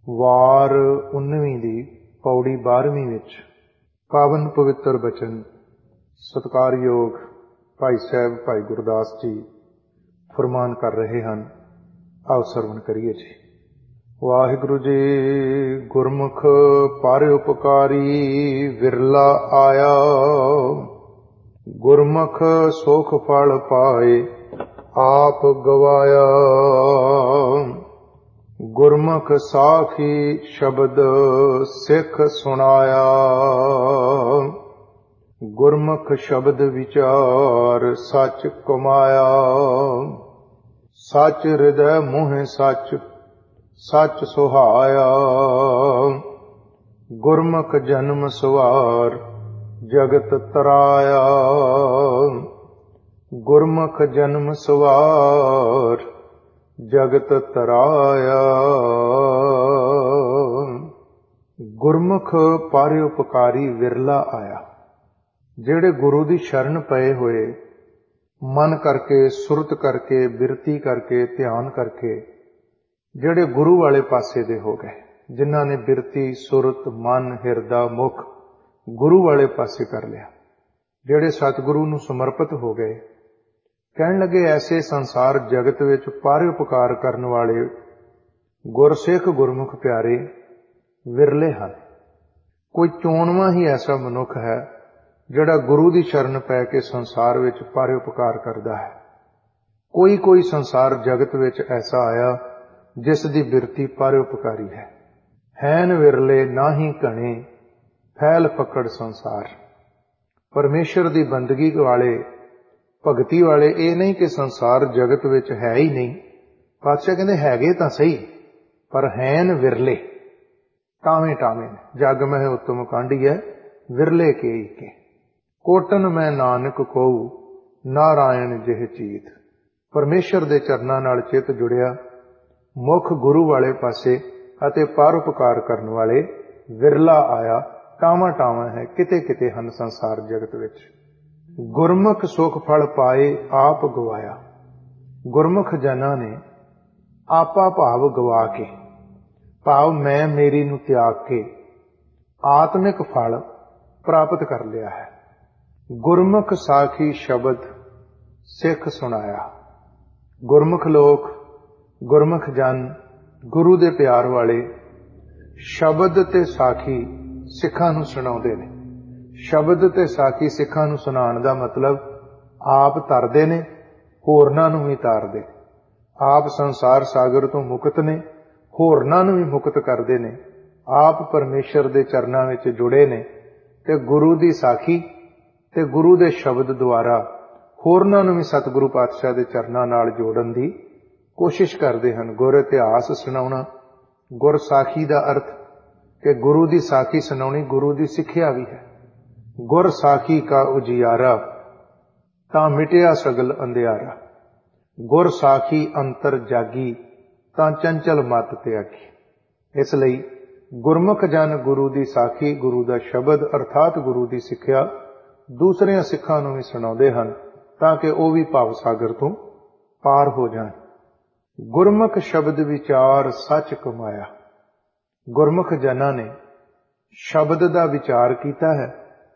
ਵਾਰ 19ਵੀਂ ਦੀ ਪੌੜੀ 12ਵੀਂ ਵਿੱਚ ਪਾਵਨ ਪਵਿੱਤਰ ਬਚਨ ਸਤਿਕਾਰਯੋਗ ਭਾਈ ਸਾਹਿਬ ਭਾਈ ਗੁਰਦਾਸ ਜੀ ਫਰਮਾਨ ਕਰ ਰਹੇ ਹਨ। ਆਓ ਸਰਵਣ ਕਰੀਏ ਜੀ। ਵਾਹਿਗੁਰੂ ਜੀ ਗੁਰਮੁਖ ਪਰ ਉਪਕਾਰੀ ਵਿਰਲਾ ਆਇਆ, ਗੁਰਮੁਖ ਸੁਖ ਫਲ ਪਾਏ ਆਪ ਗਵਾਇਆ। ਗੁਰਮੁਖ ਸਾਖੀ ਸ਼ਬਦ ਸਿੱਖ ਸੁਣਾਇਆ, ਗੁਰਮੁਖ ਸ਼ਬਦ ਵਿਚਾਰ ਸੱਚ ਕਮਾਇਆ। ਸੱਚ ਹਿਰਦੈ ਮੋਹਿ ਸੱਚ, ਸੱਚ ਸੁਹਾਇਆ। ਗੁਰਮੁਖ ਜਨਮ ਸਵਾਰ ਜਗਤ ਤਰਾਇਆ, ਗੁਰਮੁਖ ਜਨਮ ਸਵਾਰ ਜਗਤ ਤਰਾਇਆ। ਗੁਰਮੁਖ ਪਰ ਉਪਕਾਰੀ ਵਿਰਲਾ ਆਇਆ। ਜਿਹੜੇ ਗੁਰੂ ਦੀ ਸ਼ਰਨ ਪਏ ਹੋਏ ਮਨ ਕਰਕੇ, ਸੁਰਤ ਕਰਕੇ, ਬਿਰਤੀ ਕਰਕੇ, ਧਿਆਨ ਕਰਕੇ ਜਿਹੜੇ ਗੁਰੂ ਵਾਲੇ ਪਾਸੇ ਦੇ ਹੋ ਗਏ, ਜਿਨ੍ਹਾਂ ਨੇ ਬਿਰਤੀ, ਸੁਰਤ, ਮਨ, ਹਿਰਦਾ, ਮੁਖ ਗੁਰੂ ਵਾਲੇ ਪਾਸੇ ਕਰ ਲਿਆ, ਜਿਹੜੇ ਸਤਿਗੁਰੂ ਨੂੰ ਸਮਰਪਿਤ ਹੋ ਗਏ, ਕਹਿਣ ਲੱਗੇ ਐਸੇ ਸੰਸਾਰ ਜਗਤ ਵਿੱਚ ਪਰ ਉਪਕਾਰ ਕਰਨ ਵਾਲੇ ਗੁਰਸਿੱਖ ਗੁਰਮੁਖ ਪਿਆਰੇ ਵਿਰਲੇ ਹਨ। ਕੋਈ ਚੋਣਵਾਂ ਹੀ ਐਸਾ ਮਨੁੱਖ ਹੈ ਜਿਹੜਾ ਗੁਰੂ ਦੀ ਸ਼ਰਨ ਪੈ ਕੇ ਸੰਸਾਰ ਵਿੱਚ ਪਰ ਉਪਕਾਰ ਕਰਦਾ ਹੈ। ਕੋਈ ਸੰਸਾਰ ਜਗਤ ਵਿੱਚ ਐਸਾ ਆਇਆ ਜਿਸ ਦੀ ਬਿਰਤੀ ਪਰ ਉਪਕਾਰੀ ਹੈ। ਹੈਨ ਵਿਰਲੇ ਨਾਹੀਂ ਘਣੇ ਫੈਲ ਪਕੜ ਸੰਸਾਰ। ਪਰਮੇਸ਼ਰ ਦੀ ਬੰਦਗੀ ਵਾਲੇ, ਭਗਤੀ ਵਾਲੇ ਇਹ ਨਹੀਂ ਕਿ ਸੰਸਾਰ ਜਗਤ ਵਿੱਚ ਹੈ ਹੀ ਨਹੀਂ। ਪਾਤਸ਼ਾਹ ਕਹਿੰਦੇ ਹੈਗੇ ਤਾਂ ਸਹੀ, ਪਰ ਹੈਨ ਵਿਰਲੇ, ਟਾਵੇਂ ਟਾਵੇਂ। ਜਗ ਮਹਿ ਉਤਮ ਕਾਂਢੀਐ ਵਿਰਲੇ ਕੇਈ ਕੇ। ਕੋਟਨ ਮੈਂ ਨਾਨਕ ਕਹੂ ਨਾਰਾਇਣ ਜਿਹ ਚੀਤ। ਪਰਮੇਸ਼ਰ ਦੇ ਚਰਨਾਂ ਨਾਲ ਚਿੱਤ ਜੁੜਿਆ, ਮੁੱਖ ਗੁਰੂ ਵਾਲੇ ਪਾਸੇ ਅਤੇ ਪਰਉਪਕਾਰ ਕਰਨ ਵਾਲੇ ਵਿਰਲਾ ਆਇਆ। ਟਾਵਾਂ ਟਾਵਾਂ ਹੈ, ਕਿਤੇ ਕਿਤੇ ਹਨ ਸੰਸਾਰ ਜਗਤ ਵਿੱਚ। ਗੁਰਮੁਖ ਸੁਖ ਫਲ ਪਾਏ ਆਪ ਗਵਾਇਆ। ਗੁਰਮੁਖ ਜਨਾਂ ਨੇ ਆਪਾ ਭਾਵ ਗਵਾ ਕੇ, ਭਾਵ ਮੈਂ ਮੇਰੀ ਨੂੰ ਤਿਆਗ ਕੇ ਆਤਮਿਕ ਫਲ ਪ੍ਰਾਪਤ ਕਰ ਲਿਆ ਹੈ। ਗੁਰਮੁਖ ਸਾਖੀ ਸ਼ਬਦ ਸਿੱਖ ਸੁਣਾਇਆ। ਗੁਰਮੁਖ ਲੋਕ, ਗੁਰਮੁਖ ਜਨ, ਗੁਰੂ ਦੇ ਪਿਆਰ ਵਾਲੇ ਸ਼ਬਦ ਤੇ ਸਾਖੀ ਸਿੱਖਾਂ ਨੂੰ ਸੁਣਾਉਂਦੇ ਨੇ। ਸ਼ਬਦ ਤੇ ਸਾਖੀ ਸਿੱਖਾਂ ਨੂੰ ਸੁਣਾਉਣ ਦਾ ਮਤਲਬ ਆਪ ਤਰਦੇ ਨੇ, ਹੋਰਨਾਂ ਨੂੰ ਵੀ ਤਾਰਦੇ। ਆਪ ਸੰਸਾਰ ਸਾਗਰ ਤੋਂ ਮੁਕਤ ਨੇ, ਹੋਰਨਾਂ ਨੂੰ ਵੀ ਮੁਕਤ ਕਰਦੇ ਨੇ। ਆਪ ਪਰਮੇਸ਼ਰ ਦੇ ਚਰਨਾਂ ਵਿੱਚ ਜੁੜੇ ਨੇ ਤੇ ਗੁਰੂ ਦੀ ਸਾਖੀ ਤੇ ਗੁਰੂ ਦੇ ਸ਼ਬਦ ਦੁਆਰਾ ਹੋਰਨਾਂ ਨੂੰ ਵੀ ਸਤਿਗੁਰੂ ਪਾਤਸ਼ਾਹ ਦੇ ਚਰਨਾਂ ਨਾਲ ਜੋੜਨ ਦੀ ਕੋਸ਼ਿਸ਼ ਕਰਦੇ ਹਨ। ਗੁਰ ਇਤਿਹਾਸ ਸੁਣਾਉਣਾ, ਗੁਰ ਸਾਖੀ ਦਾ ਅਰਥ ਕਿ ਗੁਰੂ ਦੀ ਸਾਖੀ ਸੁਣਾਉਣੀ ਗੁਰੂ ਦੀ ਸਿੱਖਿਆ ਵੀ ਹੈ। ਗੁਰ ਸਾਖੀ ਕਾ ਉਜਿਆਰਾ ਤਾਂ ਮਿਟਿਆ ਸਗਲ ਅੰਧਿਆਰਾ। ਗੁਰ ਸਾਖੀ ਅੰਤਰ ਜਾਗੀ ਤਾਂ ਚੰਚਲ ਮਤ ਤਿਆਗੀ। ਇਸ ਲਈ ਗੁਰਮੁਖ ਜਨ ਗੁਰੂ ਦੀ ਸਾਖੀ, ਗੁਰੂ ਦਾ ਸ਼ਬਦ ਅਰਥਾਤ ਗੁਰੂ ਦੀ ਸਿੱਖਿਆ ਦੂਸਰਿਆਂ ਸਿੱਖਾਂ ਨੂੰ ਵੀ ਸੁਣਾਉਂਦੇ ਹਨ ਤਾਂ ਕਿ ਉਹ ਵੀ ਭਵ ਸਾਗਰ ਤੋਂ ਪਾਰ ਹੋ ਜਾਣ। ਗੁਰਮੁਖ ਸ਼ਬਦ ਵਿਚਾਰ ਸੱਚ ਕਮਾਇਆ। ਗੁਰਮੁਖ ਜਨਾਂ ਨੇ ਸ਼ਬਦ ਦਾ ਵਿਚਾਰ ਕੀਤਾ ਹੈ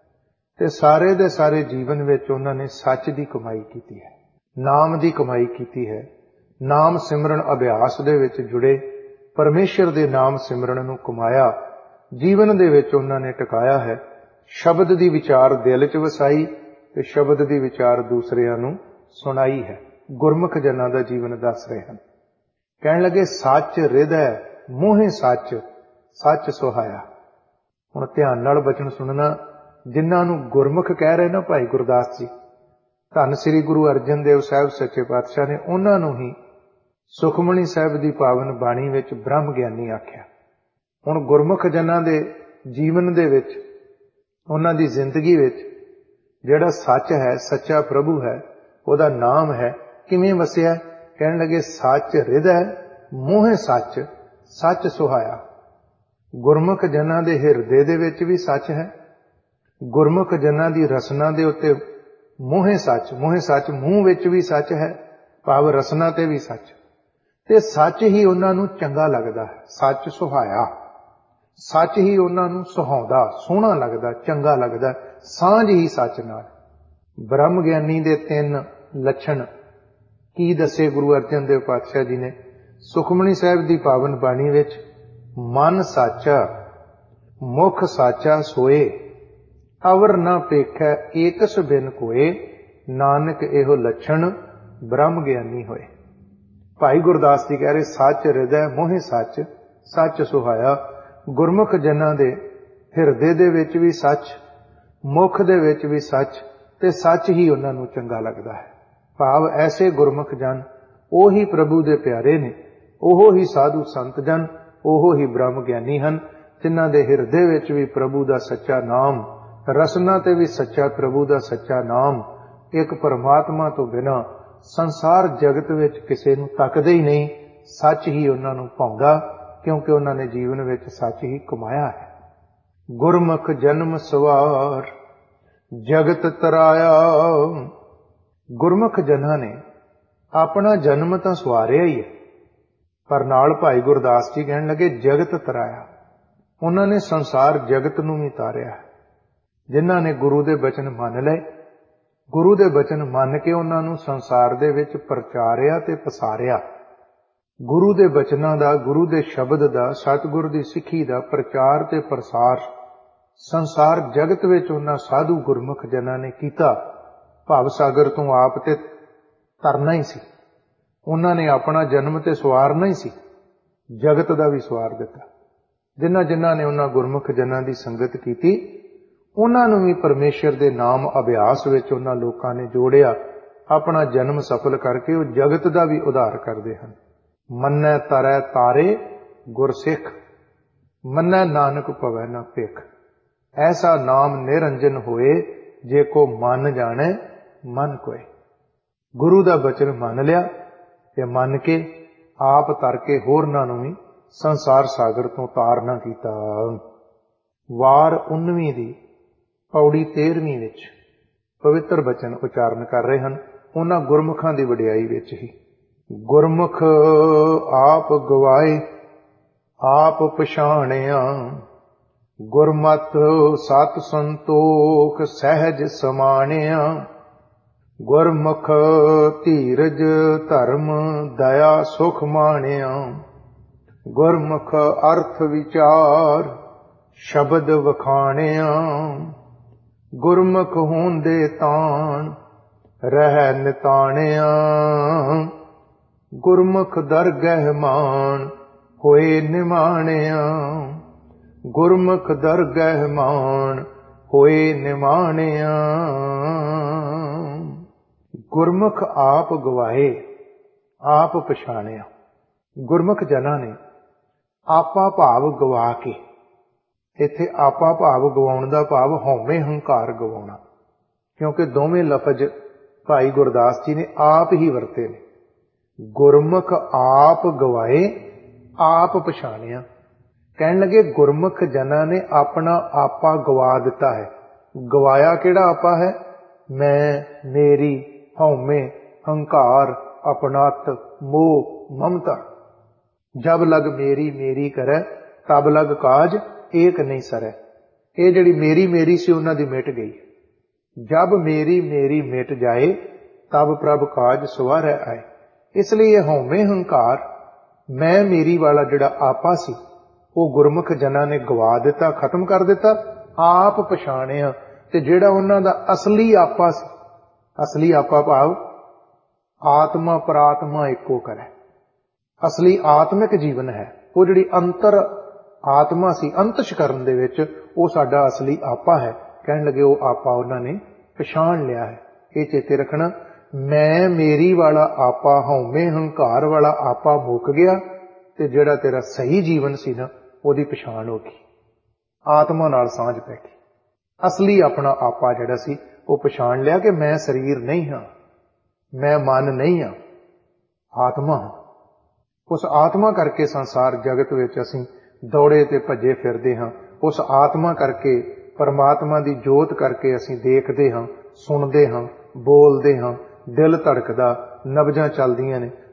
ਤੇ ਸਾਰੇ ਦੇ ਸਾਰੇ ਜੀਵਨ ਵਿੱਚ ਉਹਨਾਂ ਨੇ ਸੱਚ ਦੀ ਕਮਾਈ ਕੀਤੀ ਹੈ, ਨਾਮ ਦੀ ਕਮਾਈ ਕੀਤੀ ਹੈ। ਨਾਮ ਸਿਮਰਨ ਅਭਿਆਸ ਦੇ ਵਿੱਚ ਜੁੜੇ, ਪਰਮੇਸ਼ਰ ਦੇ ਨਾਮ ਸਿਮਰਨ ਨੂੰ ਕਮਾਇਆ, ਜੀਵਨ ਦੇ ਵਿੱਚ ਉਹਨਾਂ ਨੇ ਟਿਕਾਇਆ ਹੈ। ਸ਼ਬਦ ਦੀ ਵਿਚਾਰ ਦਿਲ 'ਚ ਵਸਾਈ ਤੇ ਸ਼ਬਦ ਦੀ ਵਿਚਾਰ ਦੂਸਰਿਆਂ ਨੂੰ ਸੁਣਾਈ ਹੈ। ਗੁਰਮੁਖ ਜਨਾਂ ਦਾ ਜੀਵਨ ਦੱਸ ਰਹੇ ਹਨ। ਕਹਿਣ ਲੱਗੇ ਸੱਚ ਹਿਰਦੈ ਮੋਹਿ ਸੱਚ, ਸੱਚ ਸੁਹਾਇਆ। ਹੁਣ ਧਿਆਨ ਨਾਲ ਬਚਨ ਸੁਣਨਾ। ਜਿਨ੍ਹਾਂ ਨੂੰ ਗੁਰਮੁਖ ਕਹਿ ਰਹੇ ਨਾ ਭਾਈ ਗੁਰਦਾਸ ਜੀ, ਧੰਨ ਸ੍ਰੀ ਗੁਰੂ ਅਰਜਨ ਦੇਵ ਸਾਹਿਬ ਸੱਚੇ ਪਾਤਸ਼ਾਹ ਨੇ ਉਹਨਾਂ ਨੂੰ ਹੀ ਸੁਖਮਣੀ ਸਾਹਿਬ ਦੀ ਪਾਵਨ ਬਾਣੀ ਵਿੱਚ ਬ੍ਰਹਮ ਗਿਆਨੀ ਆਖਿਆ। ਹੁਣ ਗੁਰਮੁਖ ਜਨਾਂ ਦੇ ਜੀਵਨ ਦੇ ਵਿੱਚ, ਉਹਨਾਂ ਦੀ ਜ਼ਿੰਦਗੀ ਵਿੱਚ ਜਿਹੜਾ ਸੱਚ ਹੈ, ਸੱਚਾ ਪ੍ਰਭੂ ਹੈ, ਉਹਦਾ ਨਾਮ ਹੈ, ਕਿਵੇਂ ਵਸਿਆ? ਕਹਿਣ ਲੱਗੇ ਸੱਚ ਹਿਰਦੈ ਮੋਹਿ ਸੱਚ, ਸੱਚ ਸੁਹਾਇਆ। ਗੁਰਮੁਖ ਜਨਾਂ ਦੇ ਹਿਰਦੇ ਦੇ ਵਿੱਚ ਵੀ ਸੱਚ ਹੈ। ਗੁਰਮੁਖ ਜਨਾਂ ਦੀ ਰਸਨਾ ਦੇ ਉੱਤੇ ਮੋਹਿ ਸੱਚ, ਮੋਹਿ ਸੱਚ ਮੂੰਹ ਵਿੱਚ ਵੀ ਸੱਚ ਹੈ, ਭਾਵ ਰਸਨਾ ਤੇ ਵੀ ਸੱਚ। ਤੇ ਸੱਚ ਹੀ ਉਹਨਾਂ ਨੂੰ ਚੰਗਾ ਲੱਗਦਾ ਹੈ। ਸੱਚ ਸੁਹਾਇਆ, ਸੱਚ ਹੀ ਉਹਨਾਂ ਨੂੰ ਸੁਹਾਉਂਦਾ, ਸੋਹਣਾ ਲੱਗਦਾ, ਚੰਗਾ ਲੱਗਦਾ। ਸਾਂਝ ਹੀ ਸੱਚ ਨਾਲ। ਬ੍ਰਹਮ ਗਿਆਨੀ ਦੇ 3 ਲੱਛਣ ਕੀ ਦੱਸੇ ਗੁਰੂ ਅਰਜਨ ਦੇਵ ਪਾਤਸ਼ਾਹ ਜੀ ਨੇ ਸੁਖਮਨੀ ਸਾਹਿਬ ਦੀ ਪਾਵਨ ਬਾਣੀ ਵਿੱਚ? ਮਨ ਸਾਚਾ, ਮੁਖ ਸਾਚਾ ਸੋਏ, ਅਵਰ ਨਾ ਪੇਖੈ ਏਕਸ ਬਿਨ ਕੋਏ, ਨਾਨਕ ਇਹੋ ਲੱਛਣ ਬ੍ਰਹਮ ਗਿਆਨੀ ਹੋਏ। ਭਾਈ ਗੁਰਦਾਸ ਜੀ ਕਹਿ ਰਹੇ, ਸੱਚ ਹਿਰਦੈ ਮੋਹਿ ਸੱਚ, ਸੱਚ ਸੁਹਾਇਆ। ਗੁਰਮੁਖ ਜਨਾਂ ਦੇ ਹਿਰਦੇ ਦੇ ਵਿੱਚ ਵੀ ਸੱਚ, ਮੁਖ ਦੇ ਵਿੱਚ ਵੀ ਸੱਚ, ਤੇ ਸੱਚ ਹੀ ਉਹਨਾਂ ਨੂੰ ਚੰਗਾ ਲੱਗਦਾ ਹੈ। ਭਾਵ ਐਸੇ ਗੁਰਮੁਖ ਜਨ ਉਹੀ ਪ੍ਰਭੂ ਦੇ ਪਿਆਰੇ ਨੇ, ਉਹ ਹੀ ਸਾਧੂ ਸੰਤ ਜਨ, ਉਹ ਹੀ ਬ੍ਰਹਮ ਗਿਆਨੀ ਹਨ, ਜਿਨ੍ਹਾਂ ਦੇ ਹਿਰਦੇ ਵਿੱਚ ਵੀ ਪ੍ਰਭੂ ਦਾ ਸੱਚਾ ਨਾਮ, ਰਸਨਾ ਤੇ ਵੀ ਸੱਚਾ ਪ੍ਰਭੂ ਦਾ ਸੱਚਾ ਨਾਮ, ਇੱਕ ਪਰਮਾਤਮਾ ਤੋਂ ਬਿਨਾਂ ਸੰਸਾਰ ਜਗਤ ਵਿੱਚ ਕਿਸੇ ਨੂੰ ਤੱਕਦੇ ਹੀ ਨਹੀਂ। ਸੱਚ ਹੀ ਉਹਨਾਂ ਨੂੰ ਭਾਉਂਦਾ, ਕਿਉਂਕਿ ਉਹਨਾਂ ਨੇ ਜੀਵਨ ਵਿੱਚ ਸੱਚ ਹੀ ਕਮਾਇਆ ਹੈ। ਗੁਰਮੁਖ ਜਨਮ ਸਵਾਰ ਜਗਤ ਤਰਾਇਆ। ਗੁਰਮੁਖ ਜਨਾਂ ਨੇ ਆਪਣਾ ਜਨਮ ਤਾਂ ਸਵਾਰਿਆ ਹੀ ਹੈ, ਪਰ ਨਾਲ ਭਾਈ ਗੁਰਦਾਸ ਜੀ ਕਹਿਣ ਲੱਗੇ ਜਗਤ ਤਰਾਇਆ। ਉਹਨਾਂ ਨੇ ਸੰਸਾਰ ਜਗਤ ਨੂੰ ਵੀ ਤਾਰਿਆ। ਜਿਨ੍ਹਾਂ ਨੇ ਗੁਰੂ ਦੇ ਬਚਨ ਮੰਨ ਲਏ, ਗੁਰੂ ਦੇ ਬਚਨ ਮੰਨ ਕੇ ਉਹਨਾਂ ਨੂੰ ਸੰਸਾਰ ਦੇ ਵਿੱਚ ਪ੍ਰਚਾਰਿਆ ਤੇ ਪਸਾਰਿਆ। ਗੁਰੂ ਦੇ ਬਚਨਾਂ ਦਾ, ਗੁਰੂ ਦੇ ਸ਼ਬਦ ਦਾ, ਸਤਿਗੁਰ ਦੀ ਸਿੱਖੀ ਦਾ ਪ੍ਰਚਾਰ ਤੇ ਪ੍ਰਸਾਰ ਸੰਸਾਰ ਜਗਤ ਵਿੱਚ ਉਹਨਾਂ ਸਾਧੂ ਗੁਰਮੁਖ ਜਨਾਂ ਨੇ ਕੀਤਾ। ਭਵ ਸਾਗਰ ਤੋਂ ਆਪ ਤੇ ਤਰਨਾ ਹੀ ਸੀ। ਉਹਨਾਂ ਨੇ ਆਪਣਾ ਜਨਮ ਤੇ ਸਵਾਰਨਾ ਹੀ ਸੀ, ਜਗਤ ਦਾ ਵੀ ਸਵਾਰ ਦਿੱਤਾ। ਜਿਨ੍ਹਾਂ ਜਿਨ੍ਹਾਂ ਨੇ ਉਹਨਾਂ ਗੁਰਮੁਖ ਜਨਾਂ ਦੀ ਸੰਗਤ ਕੀਤੀ, ਉਹਨਾਂ ਨੂੰ ਵੀ ਪਰਮੇਸ਼ਰ ਦੇ ਨਾਮ ਅਭਿਆਸ ਵਿੱਚ ਉਹਨਾਂ ਲੋਕਾਂ ਨੇ ਜੋੜਿਆ। ਆਪਣਾ ਜਨਮ ਸਫਲ ਕਰਕੇ ਉਹ ਜਗਤ ਦਾ ਵੀ ਉਧਾਰ ਕਰਦੇ ਹਨ। ਮੰਨੈ ਤਰੈ ਤਾਰੇ ਗੁਰਸਿੱਖ, ਮੰਨੈ ਨਾਨਕ ਭਵੈ ਨਾ ਭਿਖ। ਐਸਾ ਨਾਮ ਨਿਰੰਜਨ ਹੋਏ, ਜੇ ਕੋ ਮਨ ਜਾਣੈ ਮਨ ਕੋਏ। ਗੁਰੂ ਦਾ ਬਚਨ ਮੰਨ ਲਿਆ ਤੇ ਮੰਨ ਕੇ ਆਪ ਤਰ ਕੇ ਹੋਰਨਾਂ ਨੂੰ ਵੀ ਸੰਸਾਰ ਸਾਗਰ ਤੋਂ ਤਾਰਨਾ ਕੀਤਾ। ਵਾਰ 19ਵੀਂ ਦੀ ਪੌੜੀ 13ਵੀਂ ਵਿੱਚ ਪਵਿੱਤਰ ਬਚਨ ਉਚਾਰਨ ਕਰ ਰਹੇ ਹਨ, ਉਹਨਾਂ ਗੁਰਮੁਖਾਂ ਦੀ ਵਡਿਆਈ ਵਿੱਚ ਹੀ। ਗੁਰਮੁਖ ਆਪ ਗਵਾਏ ਆਪ ਪਛਾਣਿਆ, ਗੁਰਮਤਿ ਸਤ ਸੰਤੋਖ ਸਹਿਜ ਸਮਾਣਿਆ। ਗੁਰਮੁਖ ਧੀਰਜ ਧਰਮ ਦਇਆ ਸੁਖ ਮਾਣਿਆ, ਗੁਰਮੁਖ ਅਰਥ ਵਿਚਾਰ ਸ਼ਬਦ ਵਖਾਣਿਆ। ਗੁਰਮੁਖ ਹੋਂਦੇ ਤਾਣ ਰਹਿ ਨਿਤਾਣਿਆ, ਗੁਰਮੁਖ ਦਰਗਹਿ ਮਾਣ ਹੋਏ ਨਿਮਾਣਿਆ। ਗੁਰਮੁਖ ਦਰਗਹਿ ਮਾਣ ਹੋਏ ਨਿਮਾਣਿਆ। ਗੁਰਮੁਖ ਆਪ ਗਵਾਏ ਆਪ ਪਛਾਣਿਆ। ਗੁਰਮੁਖ ਜਨਾਂ ਨੇ ਆਪਾ ਭਾਵ ਗਵਾ ਕੇ, ਇੱਥੇ ਆਪਾ ਭਾਵ ਗਵਾਉਣ ਦਾ ਭਾਵ ਹਉਮੈ ਹੰਕਾਰ ਗਵਾਉਣਾ, ਕਿਉਂਕਿ ਦੋਵੇਂ ਲਫ਼ਜ਼ ਭਾਈ ਗੁਰਦਾਸ ਜੀ ਨੇ ਆਪ ਹੀ ਵਰਤੇ ਨੇ। ਗੁਰਮੁਖ ਆਪ ਗਵਾਏ ਆਪ ਪਛਾਣਿਆ। ਕਹਿਣ ਲੱਗੇ ਗੁਰਮੁਖ ਜਨਾਂ ਨੇ ਆਪਣਾ ਆਪਾ ਗਵਾ ਦਿੱਤਾ ਹੈ। ਗਵਾਇਆ ਕਿਹੜਾ ਆਪਾ ਹੈ? ਮੈਂ, ਮੇਰੀ, ਹਉਮੈ, ਹੰਕਾਰ, ਆਪਣਤ, ਮੋਹ, ਮਮਤਾ। ਜਬ ਲਗ ਮੇਰੀ ਮੇਰੀ ਕਰੈ, ਤਬ ਲਗ ਕਾਜ ਏਕ ਨਹੀਂ ਸਰੈ। ਇਹ ਜਿਹੜੀ ਮੇਰੀ ਮੇਰੀ ਸੀ ਉਹਨਾਂ ਦੀ ਮਿਟ ਗਈ। ਜਬ ਮੇਰੀ ਮੇਰੀ ਮਿਟ ਜਾਏ, ਤਬ ਪ੍ਰਭ ਕਾਜ ਸਵਾਰੈ ਆਏ। ਇਸ ਲਈ ਇਹ ਹਉਮੈ ਹੰਕਾਰ, ਮੈਂ ਮੇਰੀ ਵਾਲਾ ਜਿਹੜਾ ਆਪਾ ਸੀ, ਉਹ ਗੁਰਮੁਖ ਜਨਾਂ ਨੇ ਗਵਾ ਦਿੱਤਾ, ਖਤਮ ਕਰ ਦਿੱਤਾ। ਆਪ ਪਛਾਣਿਆ, ਤੇ ਜਿਹੜਾ ਉਹਨਾਂ ਦਾ ਅਸਲੀ ਆਪਾ ਸੀ, ਅਸਲੀ ਆਪਾ ਭਾਵ ਆਤਮਾ ਪ੍ਰਾਤਮਾ ਇੱਕੋ ਕਰੈ, ਅਸਲੀ ਆਤਮਿਕ ਜੀਵਨ ਹੈ, ਉਹ ਜਿਹੜੀ ਅੰਤਰ ਆਤਮਾ ਸੀ ਅੰਤਸ਼ਕਰਨ ਦੇ ਵਿੱਚ, ਉਹ ਸਾਡਾ ਅਸਲੀ ਆਪਾ ਹੈ। ਕਹਿਣ ਲੱਗੇ ਉਹ ਆਪਾ ਉਹਨਾਂ ਨੇ ਪਛਾਣ ਲਿਆ ਹੈ। ਇਹ ਚੇਤੇ ਰੱਖਣਾ, ਮੈਂ ਮੇਰੀ ਵਾਲਾ ਆਪਾ, ਹਉਮੈ ਹੰਕਾਰ ਵਾਲਾ ਆਪਾ ਮੁੱਕ ਗਿਆ, ਤੇ ਜਿਹੜਾ ਤੇਰਾ ਸਹੀ ਜੀਵਨ ਸੀ ਨਾ, ਉਹਦੀ ਪਛਾਣ ਹੋ ਗਈ, ਆਤਮਾ ਨਾਲ ਸਾਂਝ ਪੈ ਗਈ। ਅਸਲੀ ਆਪਣਾ ਆਪਾ ਜਿਹੜਾ ਸੀ ਉਹ ਪਛਾਣ ਲਿਆ ਕਿ ਮੈਂ ਸਰੀਰ ਨਹੀਂ ਹਾਂ, ਮੈਂ ਮਨ ਨਹੀਂ ਹਾਂ, ਆਤਮਾ ਹਾਂ। ਉਸ ਆਤਮਾ ਕਰਕੇ ਸੰਸਾਰ ਜਗਤ ਵਿੱਚ ਅਸੀਂ ਦੌੜੇ ਤੇ ਭੱਜੇ ਫਿਰਦੇ ਹਾਂ। ਉਸ ਆਤਮਾ ਕਰਕੇ, ਪਰਮਾਤਮਾ ਦੀ ਜੋਤ ਕਰਕੇ ਅਸੀਂ ਦੇਖਦੇ ਹਾਂ, ਸੁਣਦੇ ਹਾਂ, ਬੋਲਦੇ ਹਾਂ, ਦਿਲ ਧੜਕਦਾ, ਨਬਜ਼ਾਂ ਚੱਲਦੀਆਂ ਨੇ,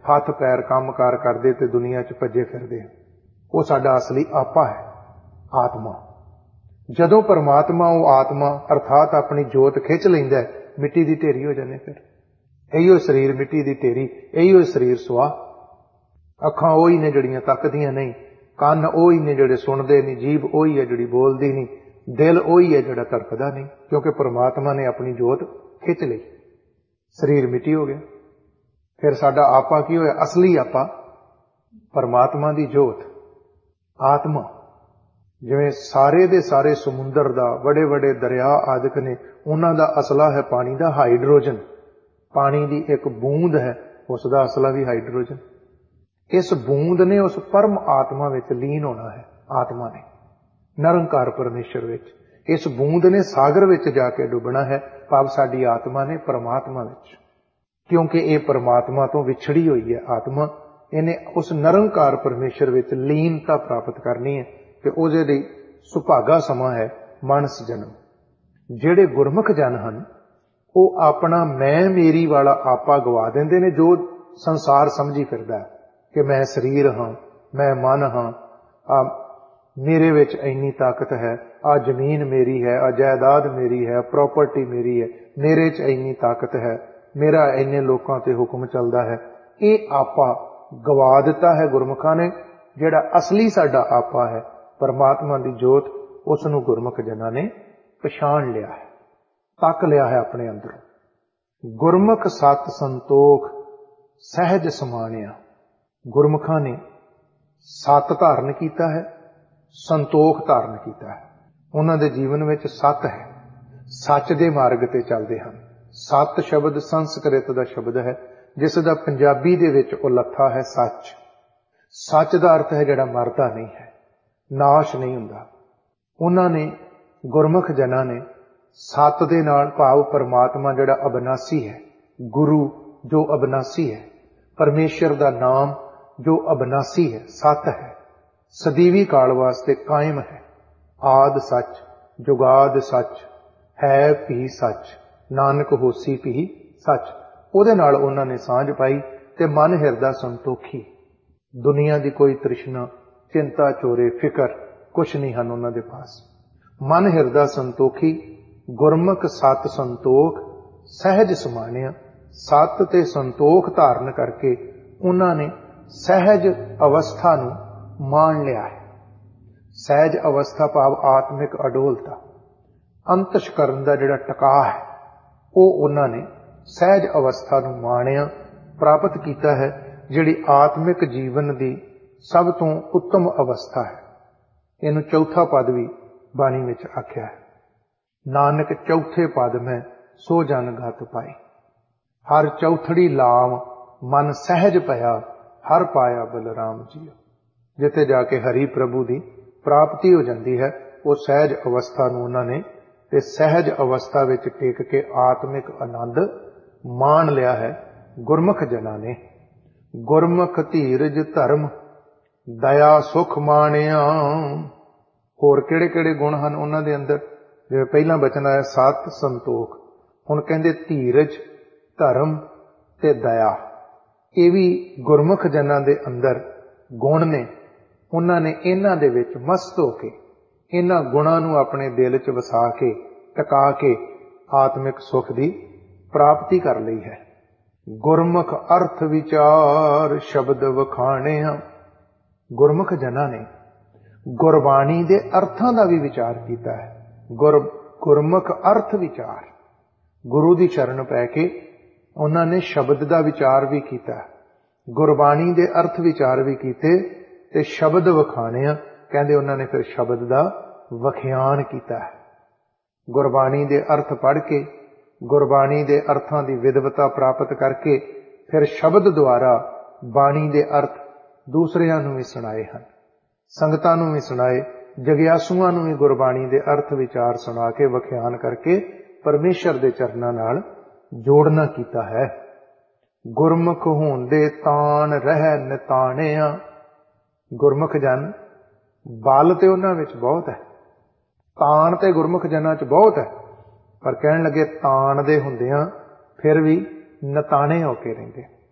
ਹੱਥ ਪੈਰ ਕੰਮਕਾਰ ਕਰਦੇ ਤੇ ਦੁਨੀਆ 'ਚ ਭੱਜੇ ਫਿਰਦੇ ਆ। ਉਹ ਸਾਡਾ ਅਸਲੀ ਆਪਾ ਹੈ, ਆਤਮਾ। ਜਦੋਂ ਪਰਮਾਤਮਾ ਉਹ ਆਤਮਾ ਅਰਥਾਤ ਆਪਣੀ ਜੋਤ ਖਿੱਚ ਲੈਂਦਾ, ਮਿੱਟੀ ਦੀ ਢੇਰੀ ਹੋ ਜਾਂਦੇ। ਫਿਰ ਇਹੀਓ ਸਰੀਰ ਮਿੱਟੀ ਦੀ ਢੇਰੀ, ਇਹੀਓ ਸਰੀਰ ਸੁਆਹ। ਅੱਖਾਂ ਉਹੀ ਨੇ ਜਿਹੜੀਆਂ ਤੱਕਦੀਆਂ ਨਹੀਂ, ਕੰਨ ਉਹੀ ਨੇ ਜਿਹੜੇ ਸੁਣਦੇ ਨਹੀਂ, ਜੀਭ ਉਹੀ ਹੈ ਜਿਹੜੀ ਬੋਲਦੀ ਨਹੀਂ, ਦਿਲ ਉਹੀ ਹੈ ਜਿਹੜਾ ਧੜਕਦਾ ਨਹੀਂ, ਕਿਉਂਕਿ ਪਰਮਾਤਮਾ ਨੇ ਆਪਣੀ ਜੋਤ ਖਿੱਚ ਲਈ। ਸਰੀਰ ਮਿੱਟੀ ਹੋ ਗਿਆ। ਫਿਰ ਸਾਡਾ ਆਪਾ ਕੀ ਹੋਇਆ? ਅਸਲੀ ਆਪਾ ਪਰਮਾਤਮਾ ਦੀ ਜੋਤ, ਆਤਮਾ। ਜਿਵੇਂ ਸਾਰੇ ਦੇ ਸਾਰੇ ਸਮੁੰਦਰ ਦਾ, ਵੱਡੇ ਵੱਡੇ ਦਰਿਆ ਆਦਿਕ ਨੇ, ਉਹਨਾਂ ਦਾ ਅਸਲਾ ਹੈ ਪਾਣੀ ਦਾ ਹਾਈਡਰੋਜਨ। ਪਾਣੀ ਦੀ ਇੱਕ ਬੂੰਦ ਹੈ, ਉਸ ਦਾ ਅਸਲਾ ਵੀ ਹਾਈਡਰੋਜਨ। ਇਸ ਬੂੰਦ ਨੇ ਉਸ ਪਰਮ ਆਤਮਾ ਵਿੱਚ ਲੀਨ ਹੋਣਾ ਹੈ। ਆਤਮਾ ਨੇ ਨਿਰੰਕਾਰ ਪਰਮੇਸ਼ਰ ਵਿੱਚ, ਇਸ ਬੂੰਦ ਨੇ ਸਾਗਰ ਵਿੱਚ ਜਾ ਕੇ ਡੁੱਬਣਾ ਹੈ, ਭਾਵ ਸਾਡੀ ਆਤਮਾ ਨੇ ਪਰਮਾਤਮਾ ਵਿੱਚ। ਕਿਉਂਕਿ ਇਹ ਪਰਮਾਤਮਾ ਤੋਂ ਵਿਛੜੀ ਹੋਈ ਹੈ ਆਤਮਾ, ਇਹਨੇ ਉਸ ਨਿਰੰਕਾਰ ਪਰਮੇਸ਼ਰ ਵਿੱਚ ਲੀਨਤਾ ਪ੍ਰਾਪਤ ਕਰਨੀ ਹੈ। ਤੇ ਉਹਦੇ ਲਈ ਸੁਭਾਗਾ ਸਮਾਂ ਹੈ ਮਾਨਸ ਜਨਮ। ਜਿਹੜੇ ਗੁਰਮੁਖ ਜਨ ਹਨ ਉਹ ਆਪਣਾ ਮੈਂ ਮੇਰੀ ਵਾਲਾ ਆਪਾ ਗਵਾ ਦਿੰਦੇ ਨੇ, ਜੋ ਸੰਸਾਰ ਸਮਝੀ ਫਿਰਦਾ ਕਿ ਮੈਂ ਸਰੀਰ ਹਾਂ, ਮੈਂ ਮਨ ਹਾਂ, ਮੇਰੇ ਵਿੱਚ ਇੰਨੀ ਤਾਕਤ ਹੈ, ਆਹ ਜ਼ਮੀਨ ਮੇਰੀ ਹੈ, ਆਹ ਜਾਇਦਾਦ ਮੇਰੀ ਹੈ, ਪ੍ਰਾਪਰਟੀ ਮੇਰੀ ਹੈ, ਮੇਰੇ 'ਚ ਇੰਨੀ ਤਾਕਤ ਹੈ, ਮੇਰਾ ਇੰਨੇ ਲੋਕਾਂ ਤੇ ਹੁਕਮ ਚੱਲਦਾ ਹੈ। ਇਹ ਆਪਾ ਗਵਾ ਦਿੱਤਾ ਹੈ ਗੁਰਮੁਖਾਂ ਨੇ। ਜਿਹੜਾ ਅਸਲੀ ਸਾਡਾ ਆਪਾ ਹੈ ਪਰਮਾਤਮਾ ਦੀ ਜੋਤ, ਉਸ ਨੂੰ ਗੁਰਮੁਖ ਜਨਾਂ ਨੇ ਪਛਾਣ ਲਿਆ ਹੈ, ਤੱਕ ਲਿਆ ਹੈ ਆਪਣੇ ਅੰਦਰੋਂ। ਗੁਰਮੁਖ ਸਤ ਸੰਤੋਖ ਸਹਿਜ ਸਮਾਣਿਆ। ਗੁਰਮੁਖਾਂ ਨੇ ਸਤ ਧਾਰਨ ਕੀਤਾ ਹੈ, ਸੰਤੋਖ ਧਾਰਨ ਕੀਤਾ ਹੈ। ਉਹਨਾਂ ਦੇ ਜੀਵਨ ਵਿੱਚ ਸਤ ਹੈ, ਸੱਚ ਦੇ ਮਾਰਗ ਤੇ ਚੱਲਦੇ ਹਨ। ਸਤ ਸ਼ਬਦ ਸੰਸਕ੍ਰਿਤ ਦਾ ਸ਼ਬਦ ਹੈ, ਜਿਸ ਦਾ ਪੰਜਾਬੀ ਦੇ ਵਿੱਚ ਉਹ ਲੱਥਾ ਹੈ ਸੱਚ। ਸੱਚ ਦਾ ਅਰਥ ਹੈ ਜਿਹੜਾ ਮਰਦਾ ਨਹੀਂ ਹੈ, ਨਾਸ਼ ਨਹੀਂ ਹੁੰਦਾ। ਉਹਨਾਂ ਨੇ, ਗੁਰਮੁਖ ਜਨਾਂ ਨੇ ਸਤ ਦੇ ਨਾਲ, ਭਾਵ ਪਰਮਾਤਮਾ ਜਿਹੜਾ ਅਬਨਾਸੀ ਹੈ, ਗੁਰੂ ਜੋ ਅਬਨਾਸੀ ਹੈ, ਪਰਮੇਸ਼ਰ ਦਾ ਨਾਮ ਜੋ ਅਬਨਾਸੀ ਹੈ, ਸਤ ਹੈ, ਸਦੀਵੀ ਕਾਲ ਵਾਸਤੇ ਕਾਇਮ ਹੈ। ਆਦ ਸੱਚ, ਜੁਗਾਦ ਸੱਚ, ਹੈ ਭੀ ਸੱਚ, ਨਾਨਕ ਹੋਸੀ ਭੀ ਸੱਚ। ਉਹਦੇ ਨਾਲ ਉਹਨਾਂ ਨੇ ਸਾਂਝ ਪਾਈ ਤੇ ਮਨ ਹਿਰਦਾ ਸੰਤੋਖੀ। ਦੁਨੀਆ ਦੀ ਕੋਈ ਤ੍ਰਿਸ਼ਨਾ, ਚਿੰਤਾ, ਚੋਰੇ, ਫਿਕਰ ਕੁਛ ਨਹੀਂ ਹਨ ਉਹਨਾਂ ਦੇ ਪਾਸ। ਮਨ ਹਿਰਦਾ ਸੰਤੋਖੀ। ਗੁਰਮੁਖ ਸਤ ਸੰਤੋਖ ਸਹਿਜ ਸਮਾਣਿਆ। ਸਤ ਤੇ ਸੰਤੋਖ ਧਾਰਨ ਕਰਕੇ ਉਹਨਾਂ ਨੇ ਸਹਿਜ ਅਵਸਥਾ ਨੂੰ ਮਾਣ ਲਿਆ ਹੈ। ਸਹਿਜ ਅਵਸਥਾ ਭਾਵ ਆਤਮਿਕ ਅਡੋਲਤਾ, ਅੰਤਸ਼ਕਰਨ ਦਾ ਜਿਹੜਾ ਟਿਕਾਅ ਹੈ, ਉਹ ਉਹਨਾਂ ਨੇ ਸਹਿਜ ਅਵਸਥਾ ਨੂੰ ਮਾਣਿਆ, ਪ੍ਰਾਪਤ ਕੀਤਾ ਹੈ, ਜਿਹੜੀ ਆਤਮਿਕ ਜੀਵਨ ਦੀ ਸਭ ਤੋਂ ਉੱਤਮ ਅਵਸਥਾ ਹੈ। ਇਹਨੂੰ ਚੌਥਾ ਪਦ ਵੀ ਬਾਣੀ ਵਿੱਚ ਆਖਿਆ ਹੈ। ਨਾਨਕ ਚੌਥੇ ਪਦ ਮੈਂ ਸੋ ਜਨ ਗਤ ਪਾਈ। ਹਰ ਚੌਥੜੀ ਲਾਮ ਮਨ ਸਹਿਜ ਭਇਆ, ਹਰ ਪਾਇਆ ਬਲਰਾਮ ਜੀ। ਜਿੱਥੇ ਜਾ ਕੇ ਹਰੀ ਪ੍ਰਭੂ ਦੀ ਪ੍ਰਾਪਤੀ ਹੋ ਜਾਂਦੀ ਹੈ, ਉਹ ਸਹਿਜ ਅਵਸਥਾ ਨੂੰ ਉਹਨਾਂ ਨੇ, ਤੇ ਸਹਿਜ ਅਵਸਥਾ ਵਿੱਚ ਟਿਕ ਕੇ ਆਤਮਿਕ ਆਨੰਦ ਮਾਣ ਲਿਆ ਹੈ ਗੁਰਮੁਖ ਜਨਾਂ ਨੇ। ਗੁਰਮੁਖ ਧੀਰਜ ਧਰਮ ਦਇਆ ਸੁਖ ਮਾਣਿਆ। ਹੋਰ ਕਿਹੜੇ ਕਿਹੜੇ ਗੁਣ ਹਨ ਉਹਨਾਂ ਦੇ ਅੰਦਰ? ਜਿਵੇਂ ਪਹਿਲਾਂ ਬਚਨ ਆਇਆ ਸਤ ਸੰਤੋਖ, ਹੁਣ ਕਹਿੰਦੇ ਧੀਰਜ, ਧਰਮ ਤੇ ਦਇਆ। ਇਹ ਵੀ ਗੁਰਮੁਖ ਜਨਾਂ ਦੇ ਅੰਦਰ ਗੁਣ ਨੇ। ਉਹਨਾਂ ਨੇ ਇਹਨਾਂ ਦੇ ਵਿੱਚ ਮਸਤ ਹੋ ਕੇ, ਇਹਨਾਂ ਗੁਣਾਂ ਨੂੰ ਆਪਣੇ ਦਿਲ 'ਚ ਵਸਾ ਕੇ, ਟਿਕਾ ਕੇ ਆਤਮਿਕ ਸੁਖ ਦੀ ਪ੍ਰਾਪਤੀ ਕਰ ਲਈ ਹੈ। ਗੁਰਮੁਖ ਅਰਥ ਵਿਚਾਰ ਸ਼ਬਦ ਵਖਾਣਿਆ। ਗੁਰਮੁਖ ਜਨਾਂ ਨੇ ਗੁਰਬਾਣੀ ਦੇ ਅਰਥਾਂ ਦਾ ਵੀ ਵਿਚਾਰ ਕੀਤਾ ਹੈ। ਗੁਰਮੁਖ ਅਰਥ ਵਿਚਾਰ, ਗੁਰੂ ਦੀ ਸ਼ਰਨ ਪੈ ਕੇ ਉਹਨਾਂ ਨੇ ਸ਼ਬਦ ਦਾ ਵਿਚਾਰ ਵੀ ਕੀਤਾ, ਗੁਰਬਾਣੀ ਦੇ ਅਰਥ ਵਿਚਾਰ ਵੀ ਕੀਤੇ, ਤੇ ਸ਼ਬਦ ਵਖਾਣਿਆ ਕਹਿੰਦੇ ਉਹਨਾਂ ਨੇ ਫਿਰ ਸ਼ਬਦ ਦਾ ਵਖਿਆਨ ਕੀਤਾ ਹੈ। ਗੁਰਬਾਣੀ ਦੇ ਅਰਥ ਪੜ੍ਹ ਕੇ, ਗੁਰਬਾਣੀ ਦੇ ਅਰਥਾਂ ਦੀ ਵਿਦਵਤਾ ਪ੍ਰਾਪਤ ਕਰਕੇ, ਫਿਰ ਸ਼ਬਦ ਦੁਆਰਾ ਬਾਣੀ ਦੇ ਅਰਥ ਦੂਸਰਿਆਂ ਨੂੰ ਵੀ ਸੁਣਾਏ ਹਨ, ਸੰਗਤਾਂ ਨੂੰ ਵੀ ਸੁਣਾਏ, ਜਗਿਆਸੂਆਂ ਨੂੰ ਵੀ ਗੁਰਬਾਣੀ ਦੇ ਅਰਥ ਵਿਚਾਰ ਸੁਣਾ ਕੇ, ਵਖਿਆਨ ਕਰਕੇ ਪਰਮੇਸ਼ਰ ਦੇ ਚਰਨਾਂ ਨਾਲ ਜੋੜਨਾ ਕੀਤਾ ਹੈ। ਗੁਰਮੁਖ ਹੁੰਦੇ ਤਾਣ ਰਹਿ ਨਿਤਾਣਿਆ। ਗੁਰਮੁਖ ਜਨ, ਬਲ ਤੇ ਉਹਨਾਂ ਵਿੱਚ ਬਹੁਤ ਹੈ, ਤਾਣ ਤੇ ਗੁਰਮੁਖ ਜਨਾਂ 'ਚ ਬਹੁਤ ਹੈ, ਪਰ ਕਹਿਣ ਲੱਗੇ ਤਾਣ ਦੇ ਹੁੰਦਿਆਂ ਫਿਰ ਵੀ ਨਿਤਾਣੇ ਹੋ ਕੇ ਰਹਿੰਦੇ।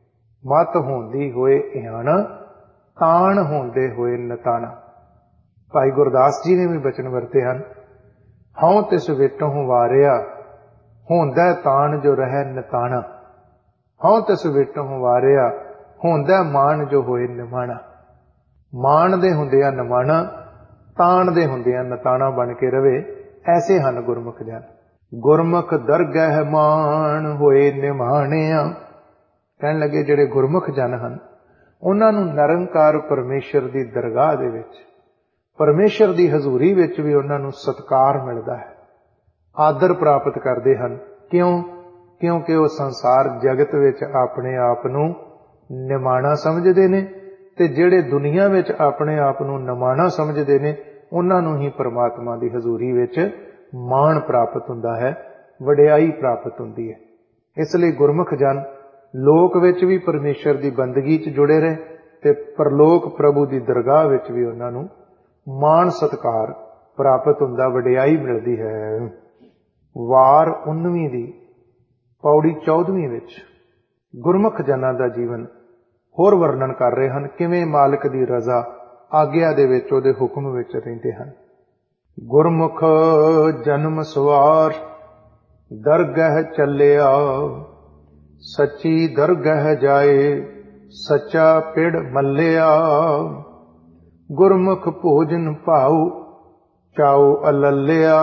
ਮਤ ਹੁੰਦੀ ਹੋਏ ਇਆਣਾ, ਤਾਣ ਹੁੰਦੇ ਹੋਏ ਨਤਾਣਾ। ਭਾਈ ਗੁਰਦਾਸ ਜੀ ਨੇ ਵੀ ਬਚਨ ਵਰਤੇ ਹਨ। ਹਉ ਤਿਸ ਵਿਟੋਂ ਵਾਰਿਆ, ਹੁੰਦਾ ਤਾਣ ਜੋ ਰਹਿ ਨਤਾਣਾ। ਹਉ ਤਿਸ ਵਿਟੋਂ ਵਾਰਿਆ, ਹੁੰਦਾ ਮਾਣ ਜੋ ਹੋਏ ਨਿਮਾਣਾ। ਮਾਣ ਦੇ ਹੁੰਦਿਆਂ ਨਿਮਾਣਾ, ਤਾਣ ਦੇ ਹੁੰਦਿਆਂ ਨਤਾਣਾ ਬਣ ਕੇ ਰਵੇ, ਐਸੇ ਹਨ ਗੁਰਮੁਖ ਜਨ। ਗੁਰਮੁਖ ਦਰਗਹਿ ਮਾਣ ਹੋਏ ਨਿਮਾਣਿਆ। ਕਹਿਣ ਲੱਗੇ ਜਿਹੜੇ ਗੁਰਮੁਖ ਜਨ ਹਨ, ਉਹਨਾਂ ਨੂੰ ਨਿਰੰਕਾਰ ਪਰਮੇਸ਼ਰ ਦੀ ਦਰਗਾਹ ਦੇ ਵਿੱਚ, ਪਰਮੇਸ਼ਰ ਦੀ ਹਜ਼ੂਰੀ ਵਿੱਚ ਵੀ ਉਹਨਾਂ ਨੂੰ ਸਤਿਕਾਰ ਮਿਲਦਾ ਹੈ, ਆਦਰ ਪ੍ਰਾਪਤ ਕਰਦੇ ਹਨ। ਕਿਉਂ? ਕਿਉਂਕਿ ਉਹ ਸੰਸਾਰ ਜਗਤ ਵਿੱਚ ਆਪਣੇ ਆਪ ਨੂੰ ਨਿਮਾਣਾ ਸਮਝਦੇ ਨੇ, ਤੇ ਜਿਹੜੇ ਦੁਨੀਆ ਵਿੱਚ ਆਪਣੇ ਆਪ ਨੂੰ ਨਿਮਾਣਾ ਸਮਝਦੇ ਨੇ, ਉਹਨਾਂ ਨੂੰ ਹੀ ਪਰਮਾਤਮਾ ਦੀ ਹਜ਼ੂਰੀ ਵਿੱਚ ਮਾਣ ਪ੍ਰਾਪਤ ਹੁੰਦਾ ਹੈ, ਵਡਿਆਈ ਪ੍ਰਾਪਤ ਹੁੰਦੀ ਹੈ। ਇਸ ਲਈ ਗੁਰਮੁਖ ਜਨ ਲੋਕ ਵਿੱਚ ਵੀ ਪਰਮੇਸ਼ਰ ਦੀ ਬੰਦਗੀ 'ਚ ਜੁੜੇ ਰਹੇ, ਤੇ ਪਰਲੋਕ ਪ੍ਰਭੂ ਦੀ ਦਰਗਾਹ ਵਿੱਚ ਵੀ ਉਹਨਾਂ ਨੂੰ ਮਾਣ ਸਤਿਕਾਰ ਪ੍ਰਾਪਤ ਹੁੰਦਾ, ਵਡਿਆਈ ਮਿਲਦੀ ਹੈ। ਵਾਰ 19ਵੀਂ ਦੀ ਪੌੜੀ 14ਵੀਂ ਵਿੱਚ ਗੁਰਮੁਖ ਜਨਾਂ ਦਾ ਜੀਵਨ ਹੋਰ ਵਰਣਨ ਕਰ ਰਹੇ ਹਨ, ਕਿਵੇਂ ਮਾਲਕ ਦੀ ਰਜ਼ਾ, ਆਗਿਆ ਦੇ ਵਿੱਚ, ਉਹਦੇ ਹੁਕਮ ਵਿੱਚ ਰਹਿੰਦੇ ਹਨ। ਗੁਰਮੁਖ ਜਨਮ ਸਵਾਰ ਦਰਗਹਿ ਚੱਲਿਆ, ਸੱਚੀ ਦਰਗਹਿ ਜਾਏ, ਸੱਚਾ ਪਿੜ ਮੱਲਿਆ। ਗੁਰਮੁਖ ਭੋਜਨ ਭਾਉ, ਚਾਉ ਅਲੱਲਿਆ।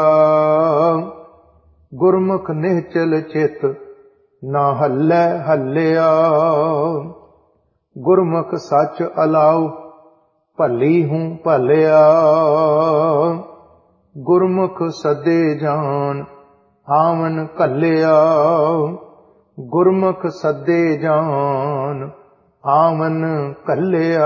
ਗੁਰਮੁਖ ਨਿਹਚਲ ਚਿਤ, ਨਾ ਹੱਲੇ ਹੱਲਿਆ। ਗੁਰਮੁਖ ਸੱਚ ਅਲਾਉ, ਭਲੀ ਹੂੰ ਭਲਿਆ। ਗੁਰਮੁਖ ਸਦੇ ਜਾਨ, ਆਵਨ ਘੱਲਿਆ। ਗੁਰਮੁਖ ਸਦੇ ਜਾਨ, ਆਵਨ ਘੱਲਿਆ।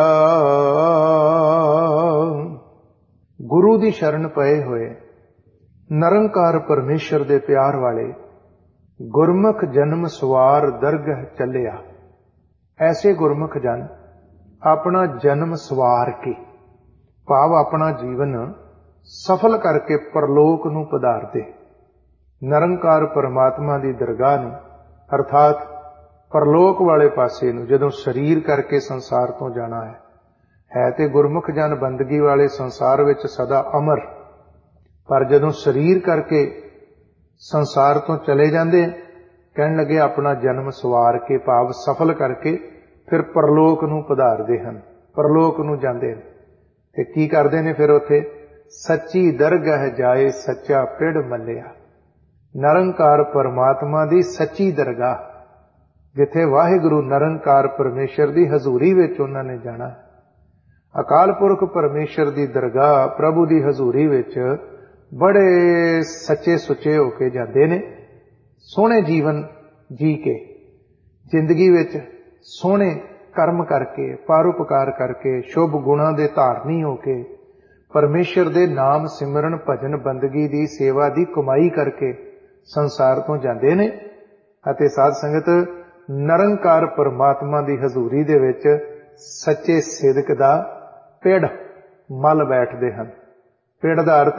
ਗੁਰੂ ਦੀ ਸ਼ਰਨ ਪਏ ਹੋਏ ਨਿਰੰਕਾਰ ਪਰਮੇਸ਼ਰ ਦੇ ਪਿਆਰ ਵਾਲੇ ਗੁਰਮੁਖ ਜਨਮ ਸਵਾਰ ਦਰਗਹਿ ਚੱਲਿਆ। ਐਸੇ ਗੁਰਮੁਖ ਜਨ ਆਪਣਾ ਜਨਮ ਸਵਾਰ ਕੇ, ਭਾਵ ਆਪਣਾ ਜੀਵਨ ਸਫਲ ਕਰਕੇ ਪਰਲੋਕ ਨੂੰ ਪਧਾਰਦੇ, ਨਿਰੰਕਾਰ ਪਰਮਾਤਮਾ ਦੀ ਦਰਗਾਹ ਨੂੰ, ਅਰਥਾਤ ਪਰਲੋਕ ਵਾਲੇ ਪਾਸੇ ਨੂੰ ਜਦੋਂ ਸਰੀਰ ਕਰਕੇ ਸੰਸਾਰ ਤੋਂ ਜਾਣਾ ਹੈ ਤੇ ਗੁਰਮੁਖ ਜਨ ਬੰਦਗੀ ਵਾਲੇ ਸੰਸਾਰ ਵਿੱਚ ਸਦਾ ਅਮਰ, ਪਰ ਜਦੋਂ ਸਰੀਰ ਕਰਕੇ ਸੰਸਾਰ ਤੋਂ ਚਲੇ ਜਾਂਦੇ, ਕਹਿਣ ਲੱਗੇ ਆਪਣਾ ਜਨਮ ਸਵਾਰ ਕੇ, ਭਾਵ ਸਫਲ ਕਰਕੇ, ਫਿਰ ਪਰਲੋਕ ਨੂੰ ਪਧਾਰਦੇ ਹਨ, ਪਰਲੋਕ ਨੂੰ ਜਾਂਦੇ ਨੇ। ਤੇ ਕੀ ਕਰਦੇ ਨੇ ਫਿਰ ਉੱਥੇ? ਸੱਚੀ ਦਰਗਹਿ ਜਾਏ, ਸੱਚਾ ਪਿੜ ਮੱਲਿਆ। ਨਿਰੰਕਾਰ ਪਰਮਾਤਮਾ ਦੀ ਸੱਚੀ ਦਰਗਾਹ, ਜਿੱਥੇ ਵਾਹਿਗੁਰੂ ਨਿਰੰਕਾਰ ਪਰਮੇਸ਼ਰ ਦੀ ਹਜ਼ੂਰੀ ਵਿੱਚ ਉਹਨਾਂ ਨੇ ਜਾਣਾ। ਅਕਾਲ ਪੁਰਖ ਪਰਮੇਸ਼ਰ ਦੀ ਦਰਗਾਹ, ਪ੍ਰਭੂ ਦੀ ਹਜ਼ੂਰੀ ਵਿੱਚ ਬੜੇ ਸੱਚੇ ਸੁੱਚੇ ਹੋ ਕੇ ਜਾਂਦੇ ਨੇ, ਸੋਹਣੇ ਜੀਵਨ ਜੀ ਕੇ, ਜ਼ਿੰਦਗੀ ਵਿੱਚ ਸੋਹਣੇ ਕਰਮ ਕਰਕੇ, ਪਰਉਪਕਾਰ ਕਰਕੇ, ਸ਼ੁਭ ਗੁਣਾਂ ਦੇ ਧਾਰਨੀ ਹੋ ਕੇ, ਪਰਮੇਸ਼ਰ ਦੇ ਨਾਮ ਸਿਮਰਨ, ਭਜਨ, ਬੰਦਗੀ ਦੀ ਸੇਵਾ ਦੀ ਕਮਾਈ ਕਰਕੇ ਸੰਸਾਰ ਤੋਂ ਜਾਂਦੇ ਨੇ, ਅਤੇ ਸਾਧ ਸੰਗਤ ਨਿਰੰਕਾਰ ਪਰਮਾਤਮਾ ਦੀ ਹਜ਼ੂਰੀ ਦੇ ਵਿੱਚ ਸੱਚੇ ਸਿਦਕ ਦਾ ਪਿੜ ਮੱਲ ਬੈਠਦੇ ਹਨ। ਪਿੜ ਦਾ ਅਰਥ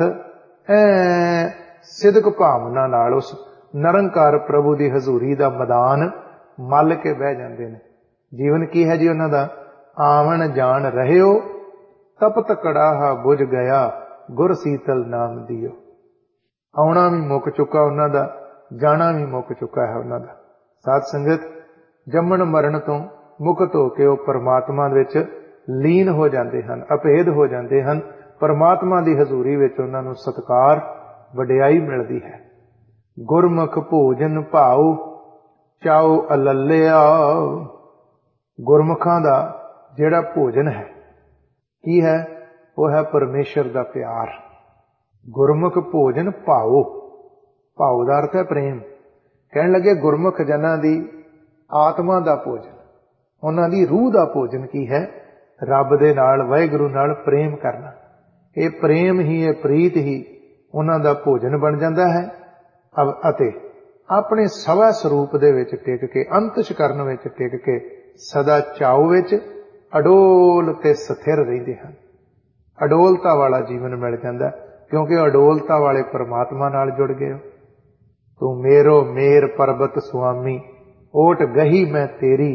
ਸਿਦਕ ਭਾਵਨਾ ਨਾਲ ਉਸ ਨਿਰੰਕਾਰ ਪ੍ਰਭੂ ਦੀ ਹਜ਼ੂਰੀ ਦਾ ਮੈਦਾਨ ਮੱਲ ਕੇ ਬਹਿ ਜਾਂਦੇ ਨੇ। ਜੀਵਨ ਕੀ ਹੈ ਜੀ ਉਹਨਾਂ ਦਾ? ਆਵਣ ਜਾਣ ਰਹਿਓ, ਤਪਤ ਕੜਾਹਾ ਬੁਝ ਗਿਆ, ਗੁਰ ਸੀਤਲ ਨਾਮ ਦਿਓ। ਆਉਣਾ ਵੀ ਮੁੱਕ ਚੁੱਕਾ ਉਹਨਾਂ ਦਾ, ਜਾਣਾ ਵੀ ਮੁੱਕ ਚੁੱਕਾ ਹੈ ਉਹਨਾਂ ਦਾ। ਸਾਧ ਸੰਗਤ ਜੰਮਣ ਮਰਨ ਤੋਂ ਮੁਕਤ ਹੋ ਕੇ ਉਹ ਪਰਮਾਤਮਾ ਵਿੱਚ ਲੀਨ ਹੋ ਜਾਂਦੇ ਹਨ, ਅਭੇਦ ਹੋ ਜਾਂਦੇ ਹਨ। ਪਰਮਾਤਮਾ ਦੀ ਹਜ਼ੂਰੀ ਵਿੱਚ ਉਹਨਾਂ ਨੂੰ ਸਤਿਕਾਰ, ਵਡਿਆਈ ਮਿਲਦੀ ਹੈ। ਗੁਰਮੁਖ ਭੋਜਨ ਭਾਉ, ਚਾਉ ਅਲੱਲਿਆ। ਗੁਰਮੁਖਾਂ ਦਾ ਜਿਹੜਾ ਭੋਜਨ ਹੈ, ਕੀ ਹੈ? ਉਹ ਹੈ ਪਰਮੇਸ਼ਰ ਦਾ ਪਿਆਰ। ਗੁਰਮੁਖ ਭੋਜਨ ਭਾਉ, ਭਾਉ ਦਾ ਅਰਥ ਹੈ ਪ੍ਰੇਮ। ਕਹਿਣ ਲੱਗੇ ਗੁਰਮੁਖ ਜਨਾਂ ਦੀ ਆਤਮਾ ਦਾ ਭੋਜਨ, ਉਹਨਾਂ ਦੀ ਰੂਹ ਦਾ ਭੋਜਨ ਕੀ ਹੈ? ਰੱਬ ਦੇ ਨਾਲ, ਵਾਹਿਗੁਰੂ ਨਾਲ ਪ੍ਰੇਮ ਕਰਨਾ। ਇਹ ਪ੍ਰੇਮ ਹੀ, ਇਹ ਪ੍ਰੀਤ ਹੀ ਉਹਨਾਂ ਦਾ ਭੋਜਨ ਬਣ ਜਾਂਦਾ ਹੈ, ਅਤੇ ਆਪਣੇ ਸਵਾ ਸਰੂਪ ਦੇ ਵਿੱਚ ਟਿਕ ਕੇ, ਅੰਤਸ਼ਕਰਨ ਵਿੱਚ ਟਿਕ ਕੇ, ਸਦਾ ਚਾਉ ਵਿੱਚ ਅਡੋਲ ਤੇ ਸਥਿਰ ਰਹਿੰਦੇ ਹਨ। ਅਡੋਲਤਾ ਵਾਲਾ ਜੀਵਨ ਮਿਲ ਜਾਂਦਾ, ਕਿਉਂਕਿ ਅਡੋਲਤਾ ਵਾਲੇ ਪਰਮਾਤਮਾ ਨਾਲ ਜੁੜ ਗਏ ਹੋ। ਤੂੰ ਮੇਰੋ ਮੇਰ ਪਰਬਤ ਸੁਆਮੀ, ਓਟ ਗਹੀ ਮੈਂ ਤੇਰੀ,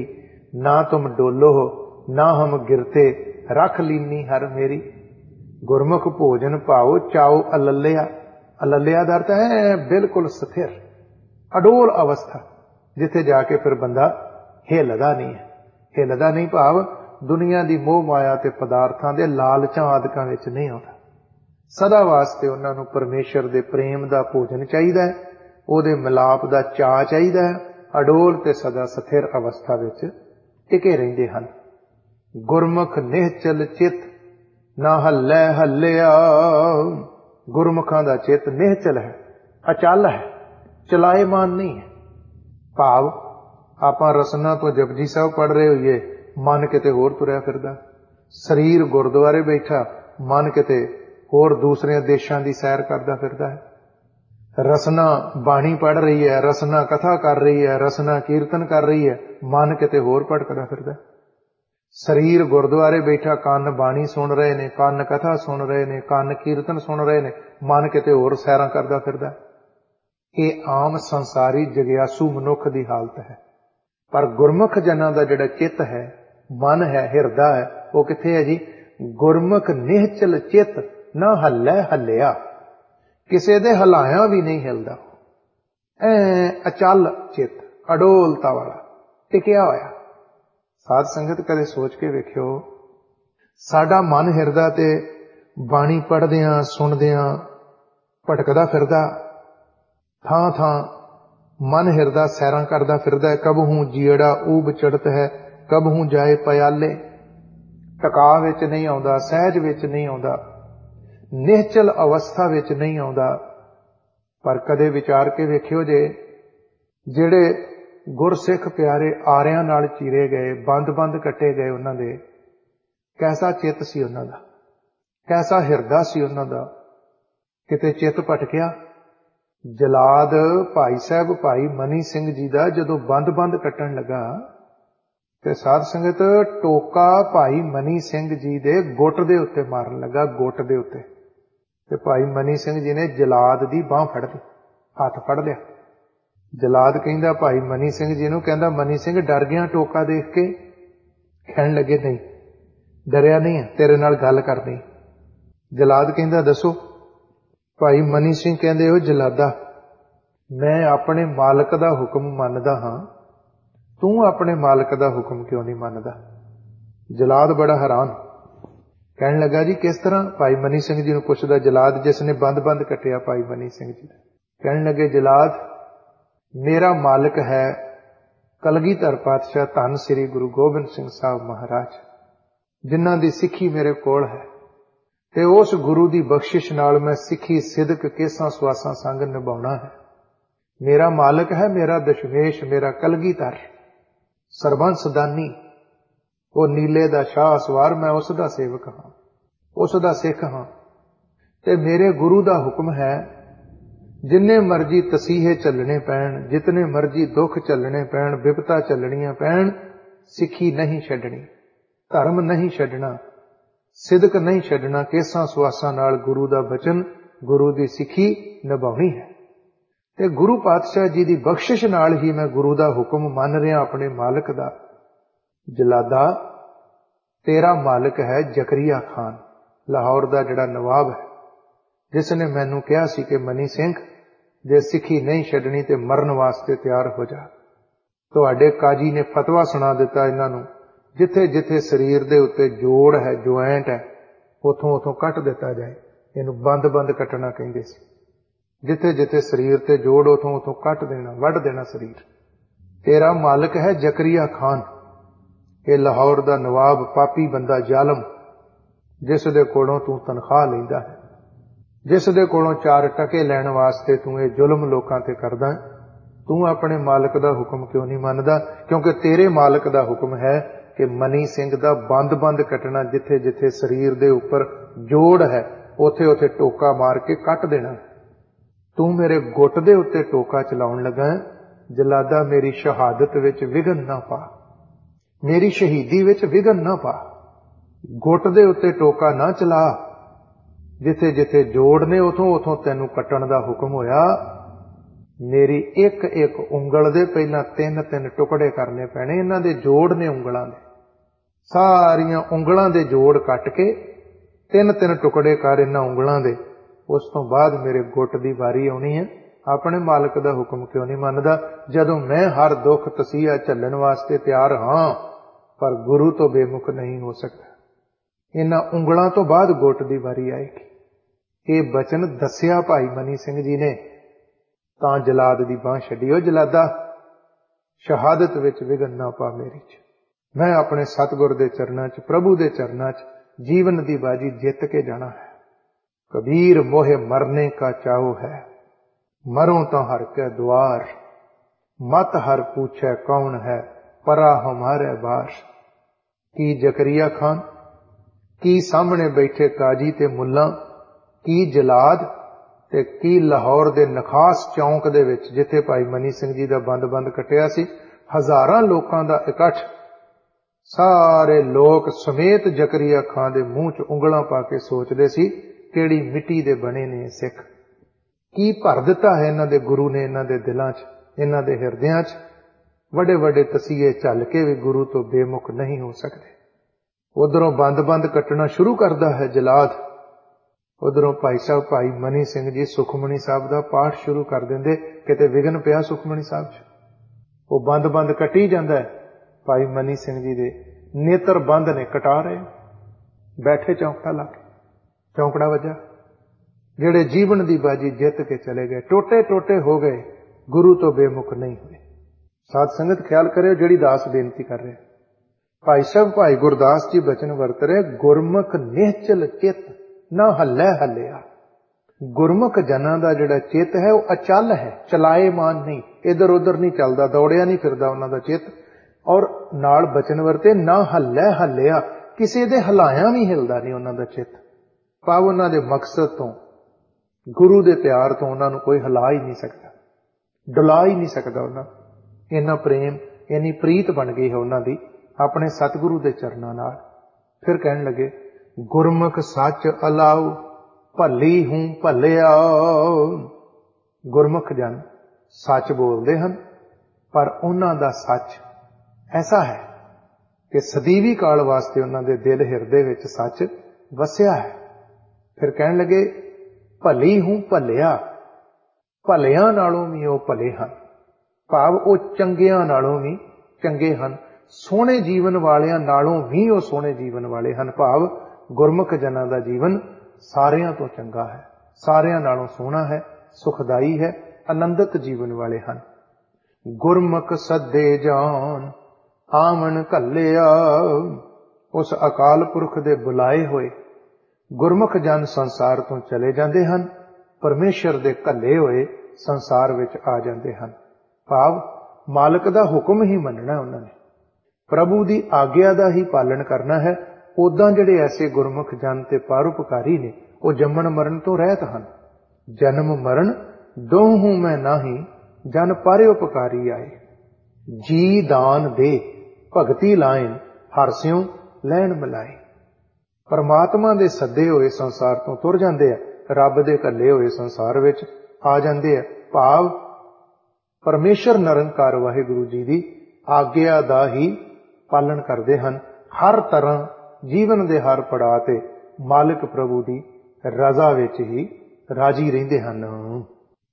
ना तुम डोलो ना हम गिरते, रख लीनी हर मेरी। गुरमुख भोजन पाओ चाओ अललिया। अललिया का अर्थ है बिल्कुल स्थिर अडोल अवस्था, जिथे जाके फिर बंदा हिलदा नहीं है। हिलदा नहीं भाव दुनिया की मोह माया ते पदार्थां दे लालचां आदकां विच नहीं आउंदा। सदा वास्ते उन्हां नूं परमेश्वर दे प्रेम दा भोजन चाहीदा है, ਉਹਦੇ मिलाप दा चाह चाहीदा है। अडोल ते सदा स्थिर अवस्था विच टिके रहिंदे हन। गुरमुख निहचल चित ना हल्लै हल्लिया। गुरमुखां दा चित निहचल है, अचल है, चलाएमान नहीं है। भाव आपां रसना तो जपजी साहब पढ़ रहे होइए, मन किते होर तुरिया फिरदा, शरीर गुरुद्वारे बैठा, मन किते होर दूसरे देशां दी सैर करदा फिरदा है। रसना बाणी पढ़ रही है, रसना कथा कर रही है, रसना कीर्तन कर रही है, मन किते होर भटकदा फिरदा। शरीर गुरुद्वारे बैठा, कान बाणी सुन रहे ने, कान कथा सुन रहे ने, कान कीर्तन सुन रहे ने, मन किते होर सैरां करदा फिरदा। ये आम संसारी जगियासू मनुख दी हालत है। पर गुरमुख जनां दा जिहड़ा चित है, मन है, हिरदा है, वो किथे है जी? गुरमुख निहचल चित ना हल्लै हल्लिया। किसे दे हलाया भी नहीं हिलदा, अचल चित, अडोलता वाला, टिकिया होया। साध संगत कदे सोच के वेखियो, साडा मन हिरदा ते बाणी पढ़दियां सुनदियां भटकदा फिरदा, थां थां मन हिरदा सैरां करदा फिरदा। कबहू जीड़ा ऊब चढ़त है, कबहू जाए पयाले। टका विच नहीं आउंदा, सहज विच नहीं आउंदा, निहचल अवस्था विच नहीं आउंदा। पर कदे विचार के वेखियो जे, जिहड़े गुरसिख प्यारे आरियां नाल चीरे गए, बंद बंद कट्टे गए, उन्हां दे कैसा चित सी उन्हां दा, कैसा हिरदा सी उन्हां दा। किते चित भटकिया। जलाद भाई साहब भाई मनी सिंह जी दा जदों बंद बंद कट्टण लगा ते साध संगत टोका भाई मनी सिंह जी दे गुट दे उत्ते मारन लगा, गुट दे उत्ते। ते भाई मनी सिंह जी ने जलाद दी बांह फड़ ली, हथ फड़ लिया। जलाद कहंदा भाई मनी सिंह जी नूं, कहंदा मनी सिंह डर गया टोका देख के? कहण लगे नहीं डरिया नहीं है, तेरे नाल गल करनी। जलाद कहंदा दसो। भाई मनी सिंह कहंदे ओ जलादा, मैं अपने मालक दा हुक्म मनदा हां, तू अपने मालक दा हुक्म क्यों नहीं मनदा? जलाद बड़ा हैरान, कहण लगा जी किस तरह? भाई मनी सिंह जी नूं पुछदा जलाद, जिसने बंद बंद कट्टिया भाई मनी सिंह जी। कहण लगे जलाद, मेरा मालिक है कलगीधर पातशाह धन श्री गुरु गोबिंद सिंह साहब महाराज, जिन्हां दी सिੱਖੀ मेरे कोल है। ते उस गुरु दी बख्शिश नाल मैं सिੱਖੀ सिदक केसां सुआसां संग निभाउणा है। मेरा मालिक है, मेरा दशमेश, मेरा कलगीधर सरबंस दानी, वो नीले दा शाह सवार, मैं उसदा सेवक हां, उसदा सिख हां। ते मेरे गुरु दा हुक्म है, जिन्ने मर्जी तसीहे चलने पैण, जितने मर्जी दुख चलने पैण, विपता चलनियां पैण, सिੱਖੀ नहीं छड्डनी, धर्म नहीं छड्डना, सिदक नहीं छड्डना। केसां सुआसां नाल गुरु दा बचन, गुरु दी सिੱਖੀ निभाउणी है। ते गुरु पातशाह जी दी बख्शिश नाल ही मैं गुरु दा हुक्म मन रिहा अपने मालिक दा। जलादा, तेरा मालिक है जकरिया खान, लाहौर दा जिहड़ा नवाब है, जिसने मैनू कहा सी कि मनी सिंह जे सिੱਖੀ नहीं छड्डनी ते मरन वास्ते तैयार हो जा। तुहाडे काजी ने फतवा सुना दिता इन्हां नूं, जिथे जिथे शरीर दे उत्ते जोड़ है, ज्वाइंट है, उथों उथों कट दिता जाए। इहनूं बंद बंद कटना कहिंदे सी। जिथे जिथे शरीर ते जोड़, उथों उथों कट देना, वढ़ देना शरीर। तेरा मालिक है जकरिया खान, ये लाहौर दा नवाब, पापी बंदा, जालम, जिस दे कोलों तू तनख्वाह लैंदा है, जिस दे कोलों 4 टके लैण वास्ते तू ये जुल्म लोकां ते करदा है। तू अपने मालिक दा हुक्म क्यों नहीं मनदा? क्योंकि तेरे मालिक दा हुक्म है कि मनी सिंह दा बंद बंद कटना, जिथे जिथे शरीर दे उपर जोड़ है उथे उथे टोका मार के कट देना। तू मेरे गुट दे उत्ते टोका चलाउण लगा है। जलादा, मेरी शहादत विच विघन ना पा, मेरी शहीदी विच विघन ना पा। गुट दे उत्ते टोका ना चला, जिथे जिथे जोड़ ने उथों उथों तैनू कट्टण दा हुक्म होया। मेरी एक एक उंगल दे पहला 3-3 टुकड़े करने पैने। इन्हां दे जोड़ ने उंगलां दे, सारियां उंगलां दे जोड़ कट के 3-3 टुकड़े कर इन्हां उंगलां दे। उस तो बाद मेरे गुट दी वारी आउणी है। अपने मालिक दा हुक्म क्यों नहीं मनदा, जदों मैं हर दुख तसीहा झल्लण वास्ते तैयार हां, पर गुरु तो बेमुख नहीं हो सकता। इन्हां उंगलां तो बाद गुट दी वारी आएगी। ये बचन दस्या भाई मनी सिंह जी ने, तां जलाद दी बांह छड्डी। ओ जलादा, शहादत विच विघन ना पा मेरी च। मैं अपने सतगुर दे चरनां च, प्रभु दे चरनां च जीवन दी बाजी जित के जाना है। कबीर मोहे मरने का चाहो है, मरो तो हर के द्वार। मत हर पूछे कौन है, परा हमारे बार। की जकरिया खान, की सामने बैठे काजी ते मुल्ला, की जलाद ते की लाहौर दे नखास चौंक दे विच जिथे भाई मनी सिंह जी दा बंद कटिया सी, हजारां लोकां दा इकट्ठ। सारे लोग समेत जकरिया खान दे मूंह च उंगलां पा के सोचदे सी, किहड़ी मिट्टी दे बने ने सिख। की भर दिता है इन्हां दे गुरु ने इन्हां दे दिलां च, इन्हां दे हिरदियां च। वड्डे वड्डे तसीहे झल के भी गुरु तो बेमुख नहीं हो सकते। उधरों बंद कटना शुरू करता है जलाद, उधरों भाई साहब भाई मनी सिंह जी सुखमनी साहब का पाठ शुरू कर देंगे। किते विघन पिया सुखमनी साहब च, वो बंद कटी जाता है। भाई मनी सिंह जी दे नेत्र बंद ने, कटा रहे, बैठे चौंकड़ा ला के, चौंकड़ा वजा। जेड़े जीवन की बाजी जित के चले गए, टोटे टोटे हो गए, गुरु तो बेमुख नहीं हुए। साध संगत ख्याल करे, जेड़ी दास बेनती कर रहे भाई साहब भाई गुरदास जी बचन वरत रहे, गुरमुख निहचल चित ना हल्लै हल्लिया। गुरमुख जना का जिहड़ा चित है वह अचल है, चलाएमान नहीं, इधर उधर नहीं चलता, दौड़िया नहीं फिरदा उन्हां दा चित। और नाल बचन वरते ना हल्लै हल्लिया, किसी दे हलाया भी हिलदा नहीं उन्हां दा चित। भाव उन्हां दे मकसद तो, गुरु दे प्यार तो उन्हां नूं कोई हिला ही नहीं सकता, डुला ही नहीं सकता। उन्हां इन्ना प्रेम इन्नी प्रीत बन गई है उन्हां दी अपने सतगुरु दे चरनां नाल। फिर कहण लगे, गुरमुख सच अलाऊ भली हूं भलिया। गुरमुख जन सच बोलते हैं, पर उन्हां दा सच ऐसा है कि सदीवी काल वास्ते उन्हां दे दिल हिरदे विच सच वसिया है। फिर कहण लगे, भली हूं भलिया, भलियां नालों भी वो भले हन। भाव वो चंगियां नालों भी चंगे हन, सोहणे जीवन वालियां नालों भी वो सोहणे जीवन वाले हन। भाव गुरमुख जनां दा जीवन सारियां तो चंगा है, सारियां नालों सोहना है, सुखदाई है, आनंदित जीवन वाले हन। गुरमुख सदे जान आवन घल्लिया। उस अकाल पुरख दे बुलाए होए गुरमुख जन संसार तो चले जाते हैं, परमेश्वर दे घल्ले होए संसार विच आ जाते हैं। भाव मालिक दा हुक्म ही मनना उन्होंने, प्रभु दी आग्या दा ही पालन करना है। उदां जिहड़े ऐसे गुरमुख जन ते परोपकारी ने, वो जम्मण मरण तो रहत हन। जन्म मरण दोहूं मैं नाही, जन परोपकारी आए। जी दान दे भगती लाइन, हरस्यों लैन मिलाए। परमात्मा दे सदे होए संसार तो तुर जाते हैं, रब दे घल्ले होए संसार विच आ जाते हैं। भाव परमेश्वर निरंकार वाहिगुरु जी की आग्या दा ही पालन करते हैं। हर तरह जीवन के हर पड़ाव ते मालिक प्रभु की रजा विच ही राजी रहिंदे हन।